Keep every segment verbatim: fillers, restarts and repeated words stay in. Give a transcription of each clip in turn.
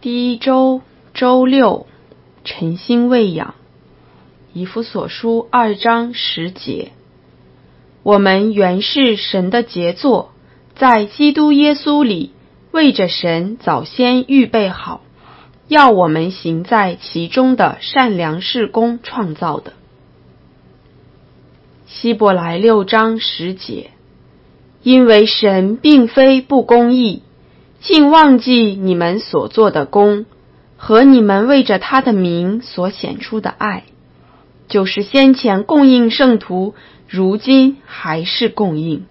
第一周周六，晨星喂养。以弗所书二章十节，我们原是神的杰作，在基督耶稣里，为着神早先预备好，要我们行在其中的善良事工创造的。希伯来六章十节，因为神并非不公义，竟忘记你们所做的工和你们为着他的名所显出的爱，就是先前供应圣徒，如今还是供应。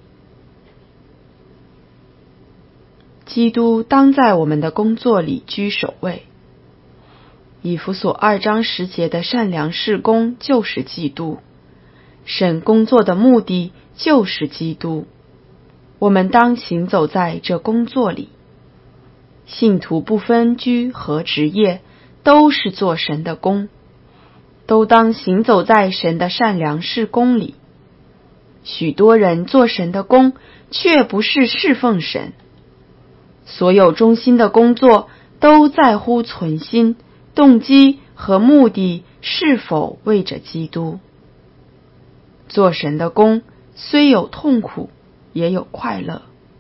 基督当在我们的工作里居首位。以弗所二章十节的善良事工就是基督，神工作的目的就是基督，我们当行走在这工作里。信徒不分居和职业，都是做神的工，都当行走在神的善良事工里。许多人做神的工，却不是侍奉神。所有忠心的工作都在乎存心、动机和目的是否为着基督。做神的工虽有痛苦，也有快乐；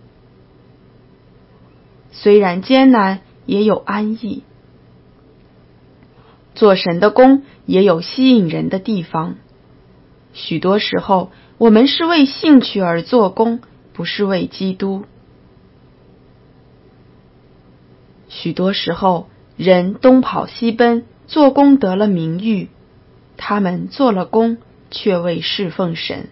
虽然艰难，也有安逸。做神的工也有吸引人的地方。许多时候，我们是为兴趣而做工，不是为基督。许多时候，人东跑西奔，做工得了名誉，他们做了工，却未侍奉神。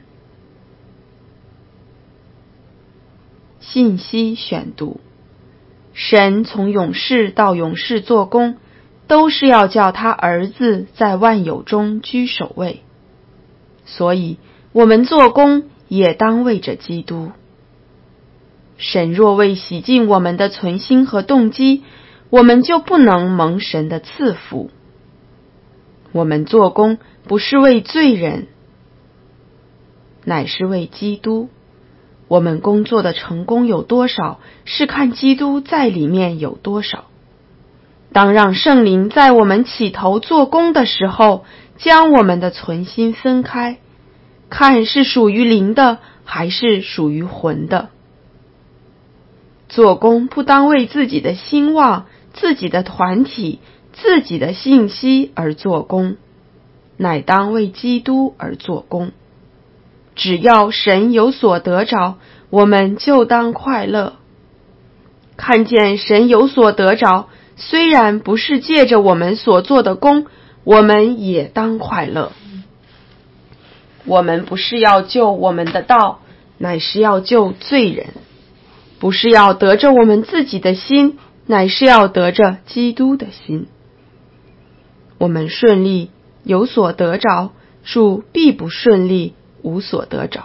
信息选读：神从永世到永世做工，都是要叫他儿子在万有中居首位，所以我们做工也当为着基督。神若未洗净我们的存心和动机，我们就不能蒙神的赐福。我们做工不是为罪人，乃是为基督。我们工作的成功有多少，是看基督在里面有多少。当让圣灵在我们起头做工的时候，将我们的存心分开，看是属于灵的，还是属于魂的。做工不当为自己的兴旺、自己的团体、自己的信息而做工，乃当为基督而做工。只要神有所得着，我们就当快乐。看见神有所得着，虽然不是借着我们所做的工，我们也当快乐。我们不是要救我们的道，乃是要救罪人；不是要得着我们自己的心，乃是要得着基督的心。我们顺利有所得着，主必不顺利无所得着。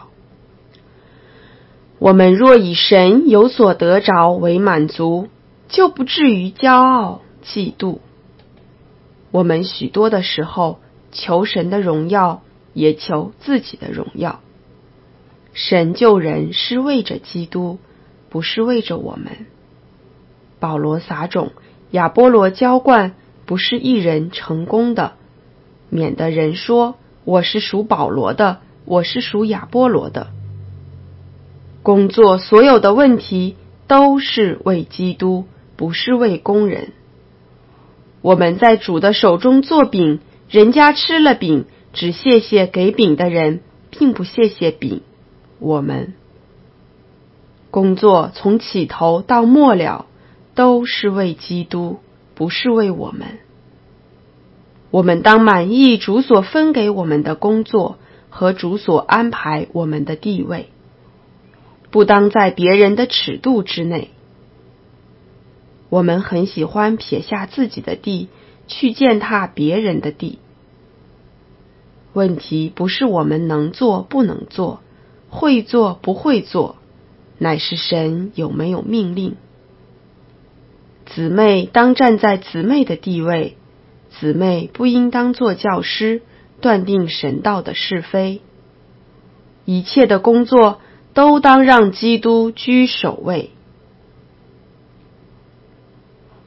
我们若以神有所得着为满足，就不至于骄傲嫉妒。我们许多的时候求神的荣耀，也求自己的荣耀。神救人是为着基督，不是为着我们。保罗撒种，亚波罗浇灌，不是一人成功的，免得人说我是属保罗的，我是属亚波罗的。工作所有的问题都是为基督，不是为工人。我们在主的手中做饼，人家吃了饼，只谢谢给饼的人，并不谢谢饼。我们工作从起头到末了，都是为基督，不是为我们。我们当满意主所分给我们的工作和主所安排我们的地位，不当在别人的尺度之内。我们很喜欢撇下自己的地，去践踏别人的地。问题不是我们能做不能做，会做不会做，乃是神有没有命令。姊妹当站在姊妹的地位，姊妹不应当做教师，断定神道的是非。一切的工作都当让基督居首位。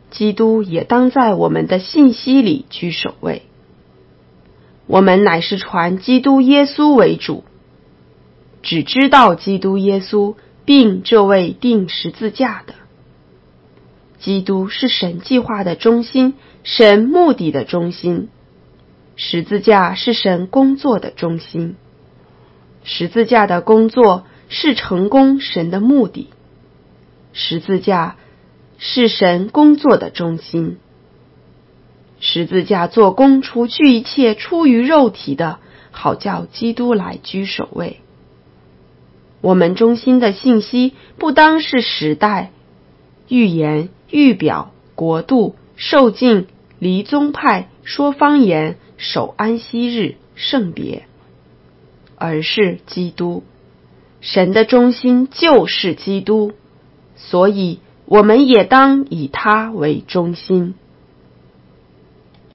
基督也当在我们的信息里居首位。我们乃是传基督耶稣为主，只知道基督耶稣，并这位钉十字架的。基督是神计划的中心，神目的的中心。十字架是神工作的中心。十字架的工作是成功神的目的。十字架是神工作的中心。十字架做工除去一切出于肉体的，好叫基督来居首位。我们中心的信息不当是时代、预言、预表、国度、受尽、离宗派、说方言、守安息日、圣别，而是基督。神的中心就是基督，所以我们也当以他为中心。